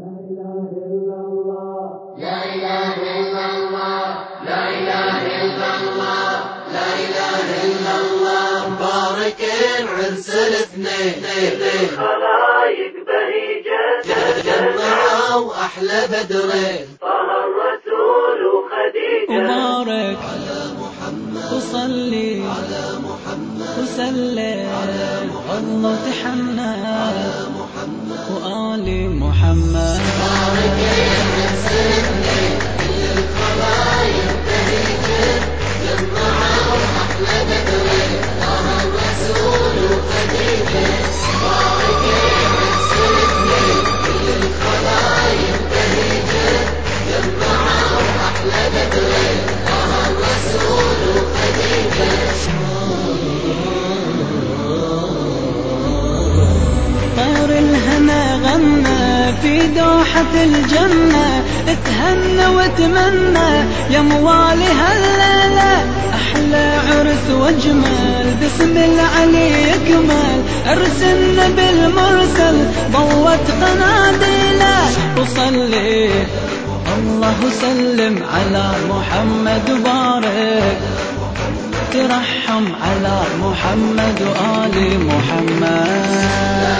إله إلا الله، لا إله إلا الله، لا إله إلا الله، لا إله إلا الله. مبارك عرس الاثنين، خلايق بهيجة جمعوا أحلى بدرين، طه الرسول وخديجة. مبارك على محمد وصلي على محمد وسلم الله تحنى على محمد وآل محمد. مبارك عرس الاثنين، كل الخلايق بهيجة جمعوا أحلى بدرين، طه الرسول وخديجة. مبارك عرس الاثنين، كل الخلايق بهيجة جمعوا أحلى بدرين، طه الرسول وخديجة. طير الهنا غنى في دوحة الجنة، اتهنى وتمنى يا موالي هالليلة، أحلى عرس واجمل باسم العلي يكمل، عرس النبي المرسل ضوت قناديله. وصلي الله وسلم على محمد وبارك، ترحم على محمد وآل محمد،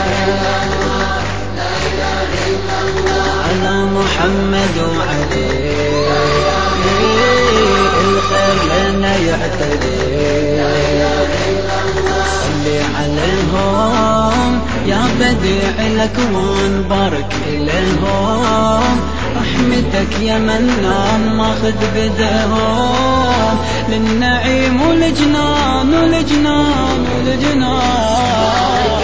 على محمد وعلي الخير لنا يعتلي. صلي عليهم يا بديع الأكوان، بارك إليهم رحمتك يا منان، ماخذ بدهم للنعيم والجنان والجنان والجنان.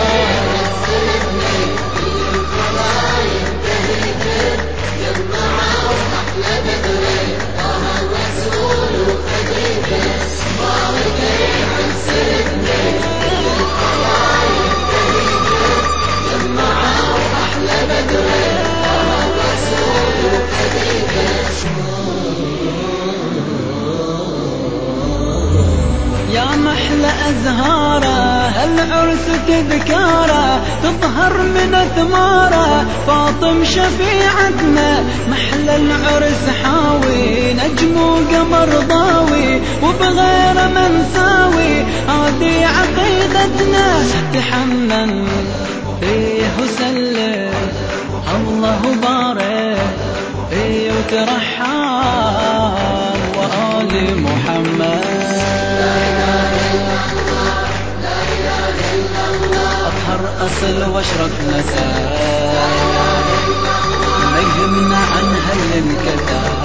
يا محلى أزهاره هالعرس تذكاره، تظهر من أثماره فاطم شفيعتنا، محلى العرس حاوي نجم وقمر ضاوي، وبغير من ساوي هذه عقيدتنا. تحنن فيه وسلم الله بارك فيه وترحم وآل محمد. أطهر أصل واشرق نساء، ما يهمنا عنها اللي انكتب،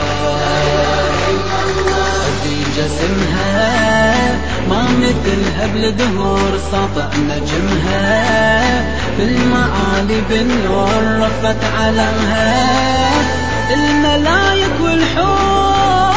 خديجة اسمها ما مثلها بالدهور، ساطع نجمها في المعالي بالنور، رفت علمها الملايك والحور.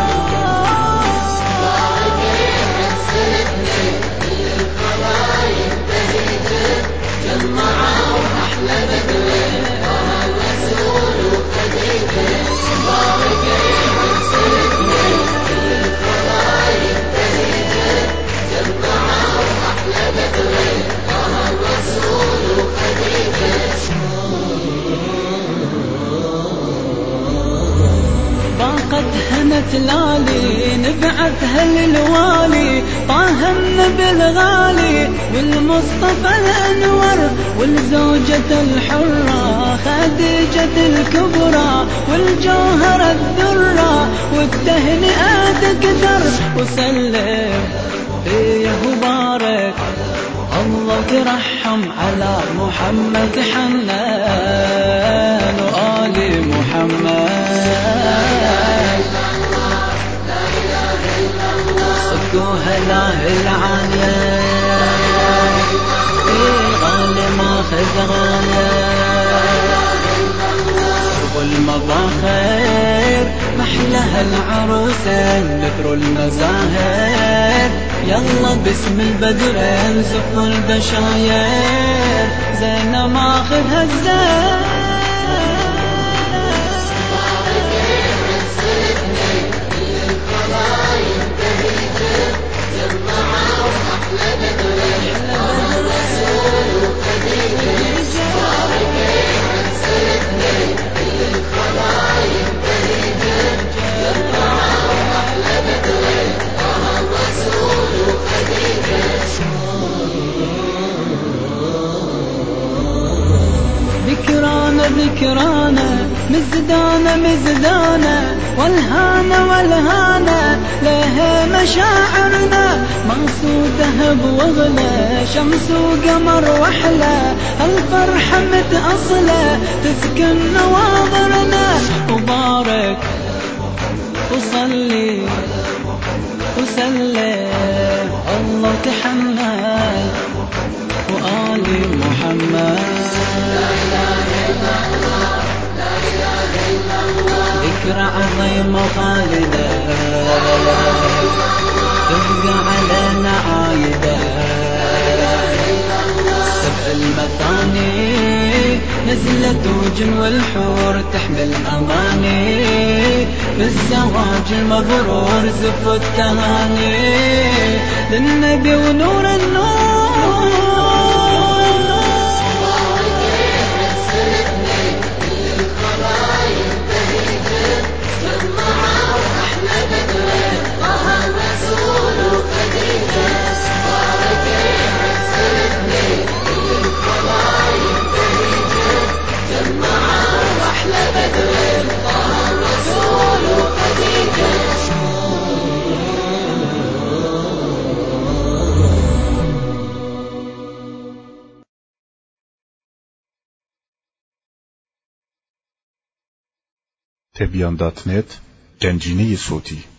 باقت هنا تلالي نبعثها للوالي، طه النبي الغالي والمصطفى الأنور، والزوجة الحرة خديجة الكبرى، والجوهرة الذرة والتهنئات كثر. وسلم فيه وبارك الله ترحم على محمد حنان وآل محمد. صكوها له العالية الغالي ماخذ غاية، والمظاهر محلها العروسين نثر المزاهر، يلا باسم البدرين زفوا البشاير، زينة ماخذها الزين. ذكرانا مزدانا والهانا لها مشاعرنا مقصودها بوغلة شمس وقمر وحلة الفرحة متأصلة تسكن نواظرنا وبارك وصلي وسلم الله تحمل وآل محمد لا إله إلا الله لا إله إلا الله ذكرى عظيمة خالدة تبقى علينا عايدة سبع المثاني نزلت وجن والحور تحمل أماني بالزواج المبرور زف التهاني للنبي ونور النور Tebyan.net Gencini Suti